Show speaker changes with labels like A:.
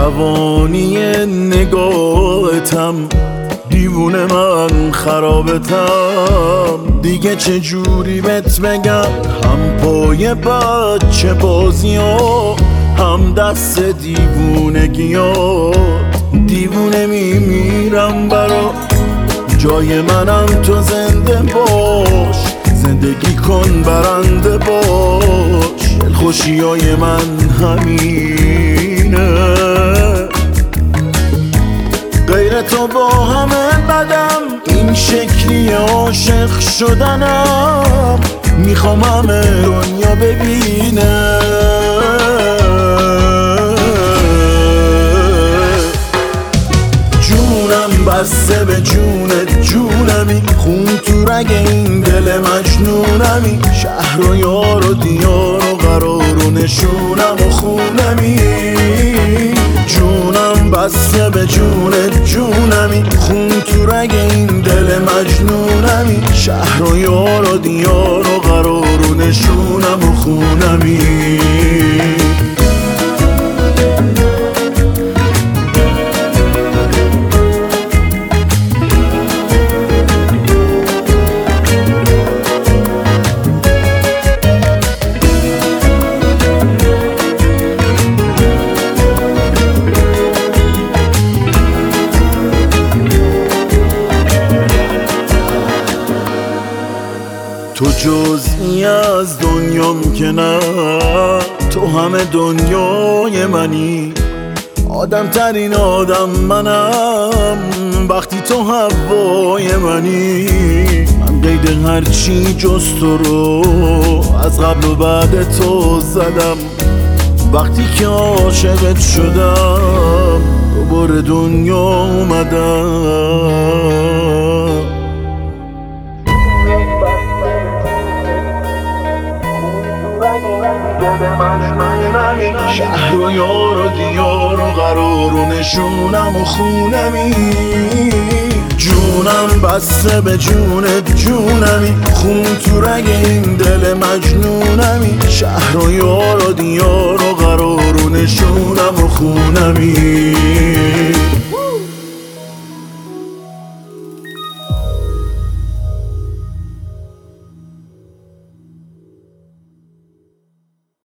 A: روانی نگاهتم، دیوونه من خرابتم. دیگه چجوری بهت بگم، هم پای بچه بازی ها، هم دست دیوونگی ها. دیوونه میمیرم برا جای منم تو زنده باش، زندگی کن برنده باش. دلخوشی های من همینه، غیر تو با همه بدم، این شکلی عاشق شدنم. میخوام همه دنیا ببینه جونم بسته به جونت، جونمی خون تو رگ این دل مجنونمی. شهر و یار و دیار و قرار و نشونم و خونمی. جونم بسته به جونت، جونمی خون تو رگ این دل مجنونمی. شهر و یار و دیار و قرار و نشونم و خونمی. تو جزئی از دنیام که نه، تو همه دنیای منی. آدم ترین آدم منم وقتی تو هوای منی. من قید هرچی جز تو رو از قبل و بعد تو زدم. وقتی که عاشقت شدم دوباره دنیا اومدم. شهر و یار و دیار و قرار و نشونم و خونمی. جونم بسته به جونت، جونمی خون تو رگ این دل مجنونمی. شهر و یار و دیار و قرار و نشونم و خونمی.